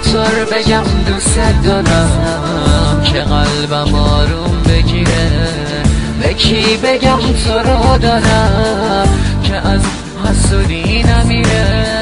چطور بگم دوست دارم که قلبم آروم بگیره؟ به کی بگم تو رو دارم که از حسودی نمیره؟